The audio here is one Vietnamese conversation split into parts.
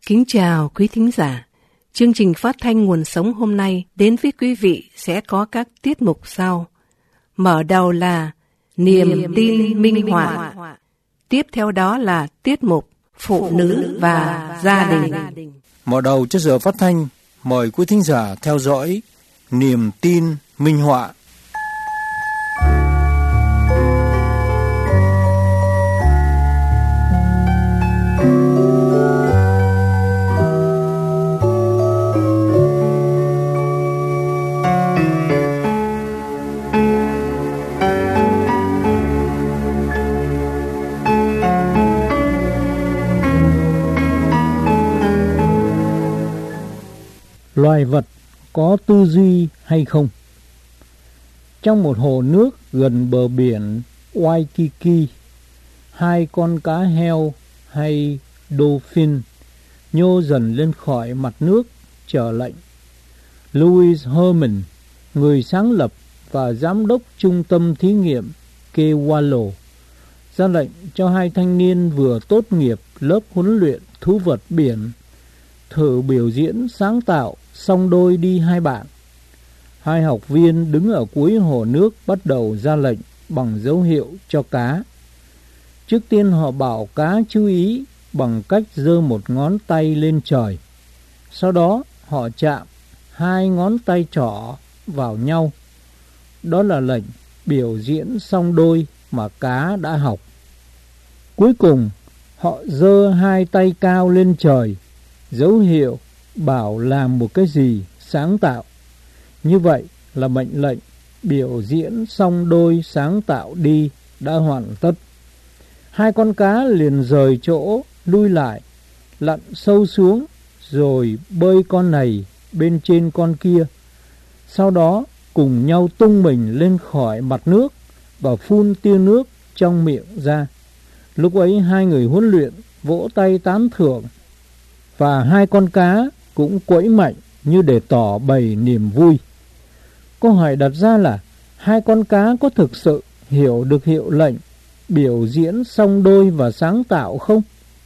Kính chào quý thính giả. Chương trình phát thanh Nguồn Sống hôm nay đến với quý vị sẽ có các tiết mục sau. Mở đầu là Niềm tin minh họa. Tiếp theo đó là tiết mục Phụ nữ và gia đình. Mở đầu cho giờ phát thanh, mời quý thính giả theo dõi Niềm tin minh họa. Loài vật có tư duy hay không? Trong một hồ nước gần bờ biển Waikiki, hai con cá heo hay dolphin nhô dần lên khỏi mặt nước chờ lệnh. Louis Herman, người sáng lập và giám đốc trung tâm thí nghiệm Kewalo, ra lệnh cho hai thanh niên vừa tốt nghiệp lớp huấn luyện thú vật biển thử biểu diễn sáng tạo song đôi đi hai bạn. Hai học viên đứng ở cuối hồ nước bắt đầu ra lệnh bằng dấu hiệu cho cá. Trước tiên họ bảo cá chú ý bằng cách giơ một ngón tay lên trời. Sau đó họ chạm hai ngón tay trỏ vào nhau. Đó là lệnh biểu diễn song đôi mà cá đã học. Cuối cùng họ giơ hai tay cao lên trời, dấu hiệu bảo làm một cái gì sáng tạo. Như vậy là mệnh lệnh biểu diễn song đôi sáng tạo đi đã hoàn tất. Hai con cá liền rời chỗ, lui lại, lặn sâu xuống, rồi bơi con này bên trên con kia. Sau đó cùng nhau tung mình lên khỏi mặt nước và phun tia nước trong miệng ra. Lúc ấy hai người huấn luyện vỗ tay tán thưởng, và hai con cá cũng quẫy mạnh như để tỏ bày niềm vui. Câu hỏi đặt ra là hai con cá có thực sự hiểu được hiệu lệnh biểu diễn song đôi và sáng tạo không?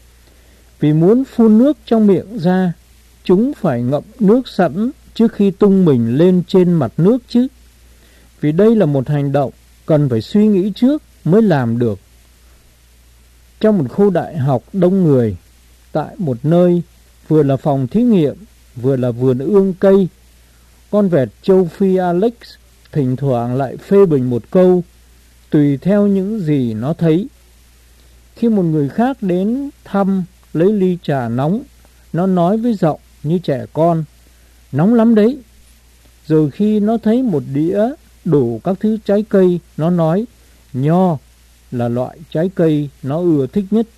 Vì muốn phun nước trong miệng ra, chúng phải ngậm nước sẵn trước khi tung mình lên trên mặt nước chứ. Vì đây là một hành động cần phải suy nghĩ trước mới làm được. Trong một khu đại học đông người, tại một nơi vừa là phòng thí nghiệm, vừa là vườn ươm cây, con vẹt châu Phi Alex thỉnh thoảng lại phê bình một câu tùy theo những gì nó thấy. Khi một người khác đến thăm lấy ly trà nóng, nó nói với giọng như trẻ con: "Nóng lắm đấy." Rồi khi nó thấy một đĩa đủ các thứ trái cây, nó nói nho là loại trái cây nó ưa thích nhất.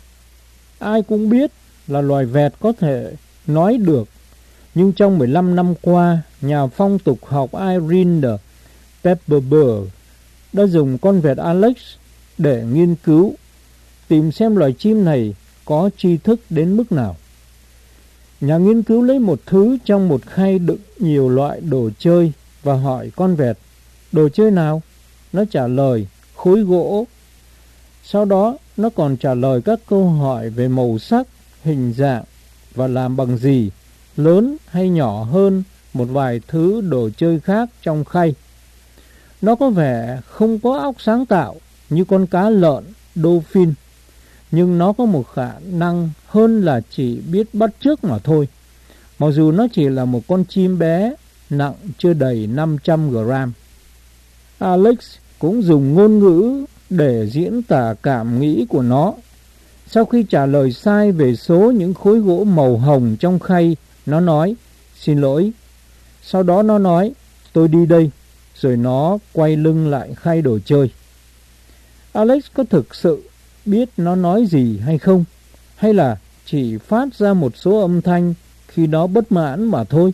Ai cũng biết là loài vẹt có thể nói được, nhưng trong 15 năm qua, nhà phong tục học Irene Pepperberg đã dùng con vẹt Alex để nghiên cứu, tìm xem loài chim này có tri thức đến mức nào. Nhà nghiên cứu lấy một thứ trong một khay đựng nhiều loại đồ chơi và hỏi con vẹt: "Đồ chơi nào?" Nó trả lời: "Khối gỗ." Sau đó nó còn trả lời các câu hỏi về màu sắc, hình dạng và làm bằng gì, lớn hay nhỏ hơn một vài thứ đồ chơi khác trong khay. Nó có vẻ không có óc sáng tạo như con cá lợn dolphin, nhưng nó có một khả năng hơn là chỉ biết bắt chước mà thôi. Mặc dù nó chỉ là một con chim bé nặng chưa đầy 500 gram. Alex cũng dùng ngôn ngữ để diễn tả cảm nghĩ của nó. Sau khi trả lời sai về số những khối gỗ màu hồng trong khay, nó nói: "Xin lỗi." Sau đó nó nói: "Tôi đi đây." Rồi nó quay lưng lại khay đồ chơi. Alex có thực sự biết nó nói gì hay không? Hay là chỉ phát ra một số âm thanh khi nó bất mãn mà thôi?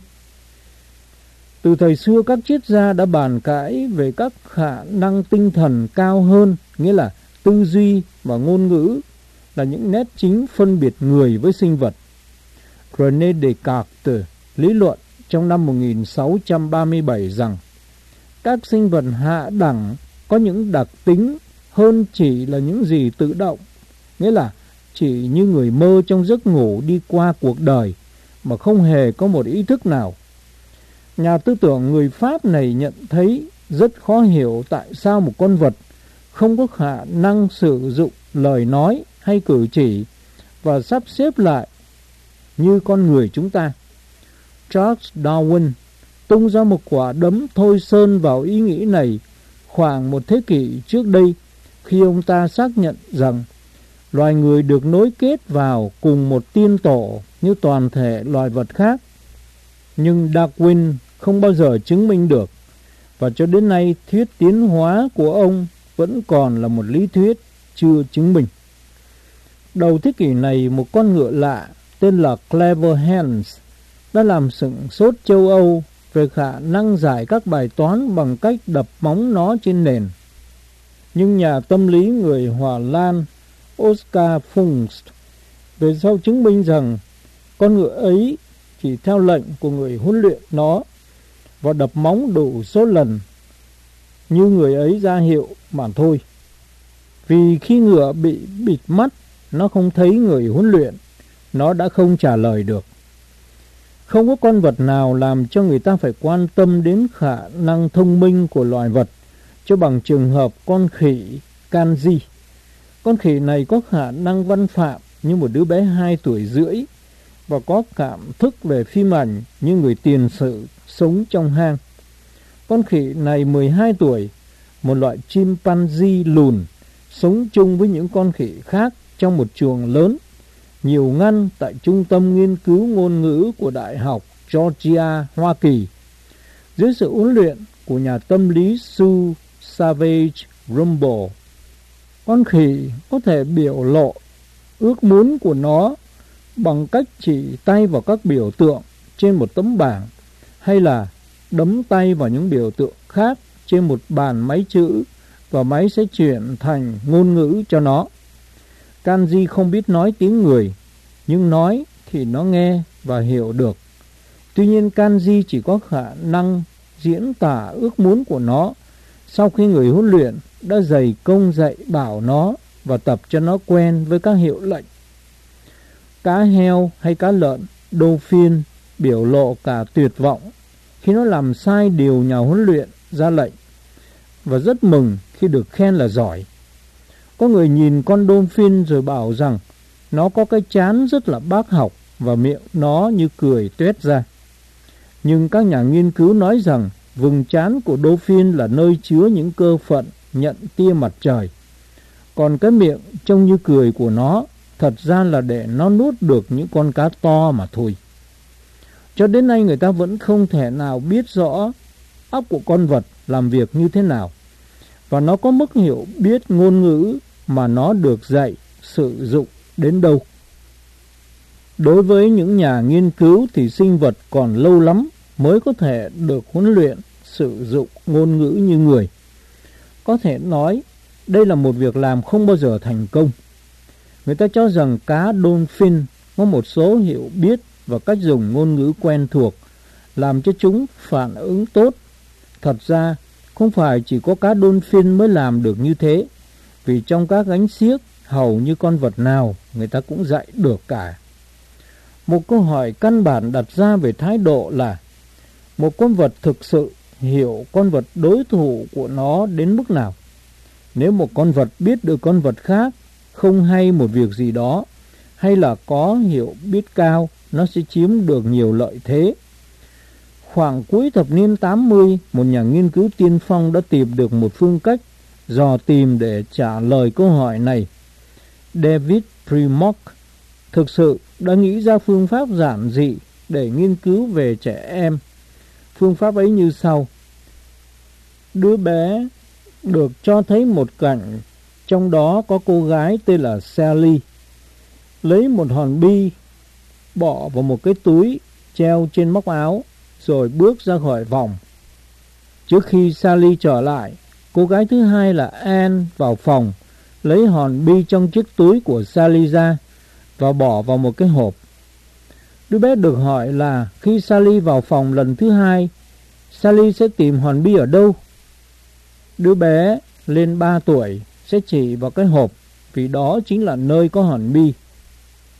Từ thời xưa, các triết gia đã bàn cãi về các khả năng tinh thần cao hơn, nghĩa là tư duy và ngôn ngữ là những nét chính phân biệt người với sinh vật. René Descartes lý luận trong năm 1637 rằng các sinh vật hạ đẳng có những đặc tính hơn chỉ là những gì tự động, nghĩa là chỉ như người mơ trong giấc ngủ đi qua cuộc đời mà không hề có một ý thức nào. Nhà tư tưởng người Pháp này nhận thấy rất khó hiểu tại sao một con vật không có khả năng sử dụng lời nói hay cử chỉ và sắp xếp lại như con người chúng ta. Charles Darwin tung ra một quả đấm thôi sơn vào ý nghĩ này khoảng một thế kỷ trước đây, khi ông ta xác nhận rằng loài người được nối kết vào cùng một tiên tổ như toàn thể loài vật khác. Nhưng Darwin không bao giờ chứng minh được, và cho đến nay thuyết tiến hóa của ông vẫn còn là một lý thuyết chưa chứng minh. Đầu thế kỷ này, một con ngựa lạ tên là Clever Hans đã làm sửng sốt châu Âu về khả năng giải các bài toán bằng cách đập móng nó trên nền. Nhưng nhà tâm lý người Hòa Lan Oscar Funst về sau chứng minh rằng con ngựa ấy chỉ theo lệnh của người huấn luyện nó và đập móng đủ số lần như người ấy ra hiệu mà thôi. Vì khi ngựa bị bịt mắt, nó không thấy người huấn luyện, nó đã không trả lời được. Không có con vật nào làm cho người ta phải quan tâm đến khả năng thông minh của loài vật cho bằng trường hợp con khỉ Kanji. Con khỉ này có khả năng văn phạm như một đứa bé 2 tuổi rưỡi và có cảm thức về phim ảnh như người tiền sử sống trong hang. Con khỉ này 12 tuổi, một loại chimpanzee lùn, sống chung với những con khỉ khác trong một chuồng lớn, nhiều ngăn tại Trung tâm Nghiên cứu Ngôn ngữ của Đại học Georgia, Hoa Kỳ, dưới sự huấn luyện của nhà tâm lý Sue Savage Rumble. Con khỉ có thể biểu lộ ước muốn của nó bằng cách chỉ tay vào các biểu tượng trên một tấm bảng hay là đấm tay vào những biểu tượng khác trên một bàn máy chữ và máy sẽ chuyển thành ngôn ngữ cho nó. Kanji không biết nói tiếng người, nhưng nói thì nó nghe và hiểu được. Tuy nhiên Kanji chỉ có khả năng diễn tả ước muốn của nó sau khi người huấn luyện đã dày công dạy bảo nó và tập cho nó quen với các hiệu lệnh. Cá heo hay cá lợn, dolphin biểu lộ cả tuyệt vọng khi nó làm sai điều nhà huấn luyện ra lệnh và rất mừng khi được khen là giỏi. Có người nhìn con dolphin rồi bảo rằng nó có cái trán rất là bác học và miệng nó như cười tuét ra. Nhưng các nhà nghiên cứu nói rằng vùng trán của dolphin là nơi chứa những cơ phận nhận tia mặt trời. Còn cái miệng trông như cười của nó thật ra là để nó nuốt được những con cá to mà thôi. Cho đến nay người ta vẫn không thể nào biết rõ óc của con vật làm việc như thế nào, và nó có mức hiểu biết ngôn ngữ mà nó được dạy sử dụng đến đâu. Đối với những nhà nghiên cứu thì sinh vật còn lâu lắm mới có thể được huấn luyện sử dụng ngôn ngữ như người. Có thể nói đây là một việc làm không bao giờ thành công. Người ta cho rằng cá dolphin có một số hiểu biết và cách dùng ngôn ngữ quen thuộc làm cho chúng phản ứng tốt. Thật ra không phải chỉ có cá dolphin mới làm được như thế, vì trong các gánh xiếc hầu như con vật nào người ta cũng dạy được cả. Một câu hỏi căn bản đặt ra về thái độ là một con vật thực sự hiểu con vật đối thủ của nó đến mức nào. Nếu một con vật biết được con vật khác không hay một việc gì đó, hay là có hiểu biết cao, nó sẽ chiếm được nhiều lợi thế. Khoảng cuối thập niên 80, một nhà nghiên cứu tiên phong đã tìm được một phương cách dò tìm để trả lời câu hỏi này. David Primock thực sự đã nghĩ ra phương pháp giản dị để nghiên cứu về trẻ em. Phương pháp ấy như sau. Đứa bé được cho thấy một cảnh, trong đó có cô gái tên là Sally, lấy một hòn bi bỏ vào một cái túi treo trên móc áo rồi bước ra khỏi vòng. Trước khi Sally trở lại, cô gái thứ hai là Anne vào phòng, lấy hòn bi trong chiếc túi của Sally ra và bỏ vào một cái hộp. Đứa bé được hỏi là khi Sally vào phòng lần thứ hai, Sally sẽ tìm hòn bi ở đâu? Đứa bé lên 3 tuổi sẽ chỉ vào cái hộp, vì đó chính là nơi có hòn bi.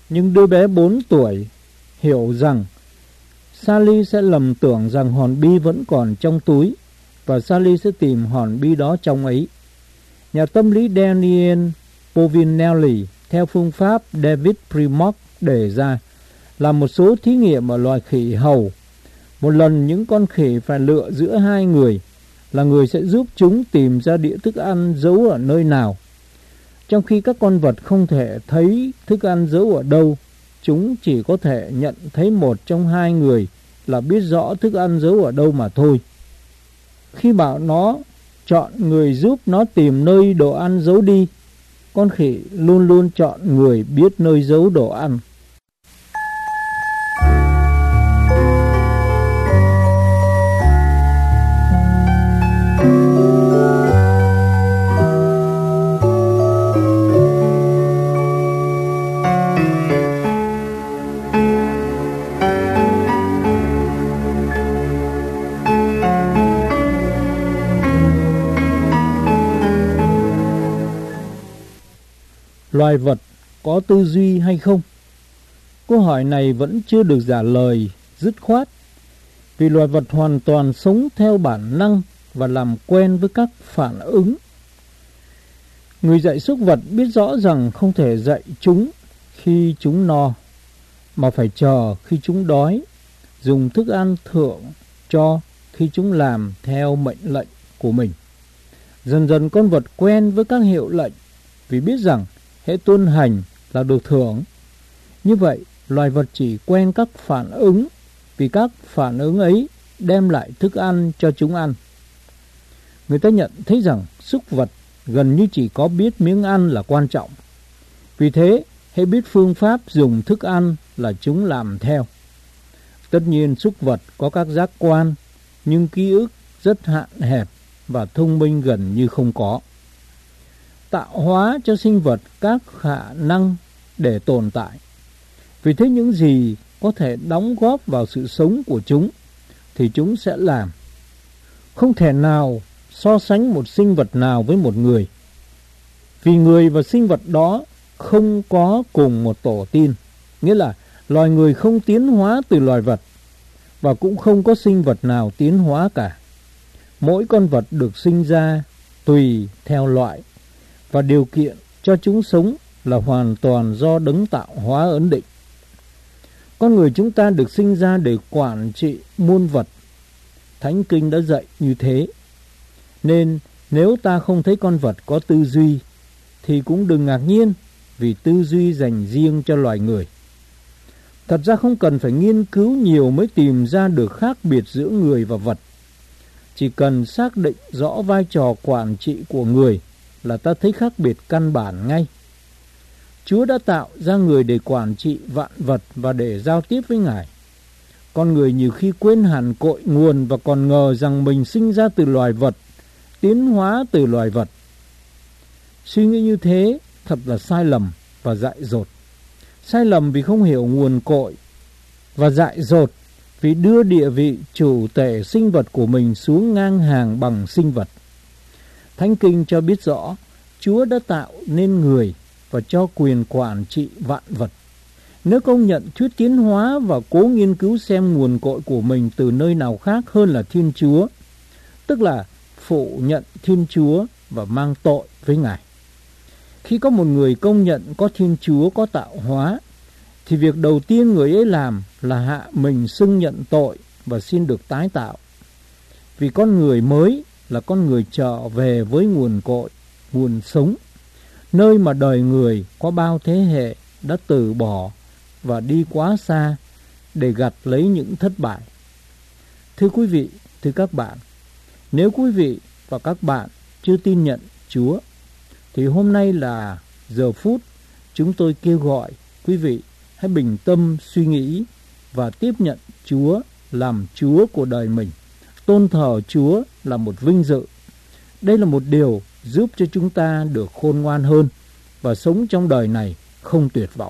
Nhưng đứa bé 4 tuổi hiểu rằng Sally sẽ lầm tưởng rằng hòn bi vẫn còn trong túi, và Sally sẽ tìm hòn bi đó trong ấy. Nhà tâm lý Daniel Povinelli theo phương pháp David Primock đề ra làm một số thí nghiệm ở loài khỉ hầu. Một lần những con khỉ phải lựa giữa hai người, là người sẽ giúp chúng tìm ra đĩa thức ăn giấu ở nơi nào. Trong khi các con vật không thể thấy thức ăn giấu ở đâu, chúng chỉ có thể nhận thấy một trong hai người là biết rõ thức ăn giấu ở đâu mà thôi. Khi bảo nó chọn người giúp nó tìm nơi đồ ăn giấu đi, con khỉ luôn luôn chọn người biết nơi giấu đồ ăn. Loài vật có tư duy hay không? Câu hỏi này vẫn chưa được trả lời dứt khoát, vì loài vật hoàn toàn sống theo bản năng và làm quen với các phản ứng. Người dạy súc vật biết rõ rằng không thể dạy chúng khi chúng no, mà phải chờ khi chúng đói, dùng thức ăn thưởng cho khi chúng làm theo mệnh lệnh của mình. Dần dần con vật quen với các hiệu lệnh, vì biết rằng hễ tuân hành là được thưởng. Như vậy, loài vật chỉ quen các phản ứng, vì các phản ứng ấy đem lại thức ăn cho chúng ăn. Người ta nhận thấy rằng súc vật gần như chỉ có biết miếng ăn là quan trọng. Vì thế, hễ biết phương pháp dùng thức ăn là chúng làm theo. Tất nhiên súc vật có các giác quan, nhưng ký ức rất hạn hẹp và thông minh gần như không có. Tạo hóa cho sinh vật các khả năng để tồn tại. Vì thế những gì có thể đóng góp vào sự sống của chúng thì chúng sẽ làm. Không thể nào so sánh một sinh vật nào với một người, vì người và sinh vật đó không có cùng một tổ tiên. Nghĩa là loài người không tiến hóa từ loài vật, và cũng không có sinh vật nào tiến hóa cả. Mỗi con vật được sinh ra tùy theo loại, và điều kiện cho chúng sống là hoàn toàn do đấng tạo hóa ấn định. Con người chúng ta được sinh ra để quản trị muôn vật. Thánh Kinh đã dạy như thế. Nên nếu ta không thấy con vật có tư duy, thì cũng đừng ngạc nhiên, vì tư duy dành riêng cho loài người. Thật ra không cần phải nghiên cứu nhiều mới tìm ra được khác biệt giữa người và vật. Chỉ cần xác định rõ vai trò quản trị của người là ta thấy khác biệt căn bản ngay. Chúa đã tạo ra người để quản trị vạn vật và để giao tiếp với Ngài. Con người nhiều khi quên hẳn cội nguồn và còn ngờ rằng mình sinh ra từ loài vật, tiến hóa từ loài vật. Suy nghĩ như thế thật là sai lầm và dại dột. Sai lầm vì không hiểu nguồn cội, và dại dột vì đưa địa vị chủ tể sinh vật của mình xuống ngang hàng bằng sinh vật. Thánh Kinh cho biết rõ, Chúa đã tạo nên người và cho quyền quản trị vạn vật. Nếu công nhận thuyết tiến hóa và cố nghiên cứu xem nguồn cội của mình từ nơi nào khác hơn là Thiên Chúa, tức là phủ nhận Thiên Chúa và mang tội với Ngài. Khi có một người công nhận có Thiên Chúa có tạo hóa, thì việc đầu tiên người ấy làm là hạ mình xưng nhận tội và xin được tái tạo. Vì con người mới là con người trở về với nguồn cội, nguồn sống, nơi mà đời người có bao thế hệ đã từ bỏ và đi quá xa để gặt lấy những thất bại. Thưa quý vị, thưa các bạn, nếu quý vị và các bạn chưa tin nhận Chúa, thì hôm nay là giờ phút chúng tôi kêu gọi quý vị hãy bình tâm suy nghĩ và tiếp nhận Chúa làm Chúa của đời mình. Tôn thờ Chúa là một vinh dự. Đây là một điều giúp cho chúng ta được khôn ngoan hơn và sống trong đời này không tuyệt vọng.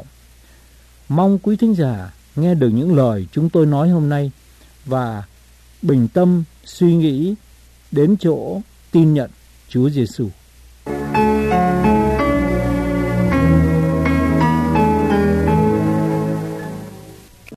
Mong quý thính giả nghe được những lời chúng tôi nói hôm nay và bình tâm suy nghĩ đến chỗ tin nhận Chúa Giêsu.